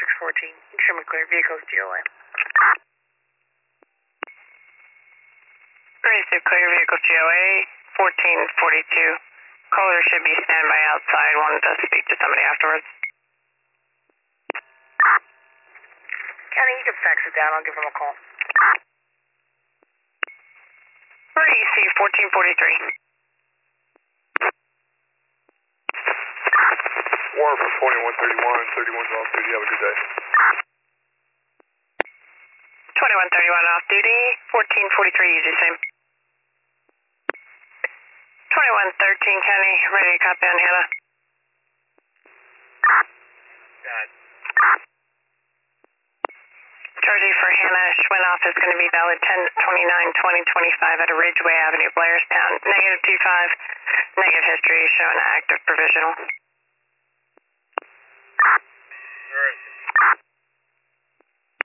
614. Extremely clear. Vehicles DOA. 36 clear. Vehicles DOA. 1442. Caller should be standby outside. Wanted to speak to somebody afterwards. Kenny, you can fax it down. I'll give him a call. REC 1443. War for 2131, 31's off duty. Have a good day. 2131 off duty. 1443, use the same. 2113 Kenny, ready to copy on Hannah. Charging for Hannah Schwinoff is going to be valid 10/29/2025 at a Ridgeway Avenue, Blairstown. -25, negative history, showing active provisional.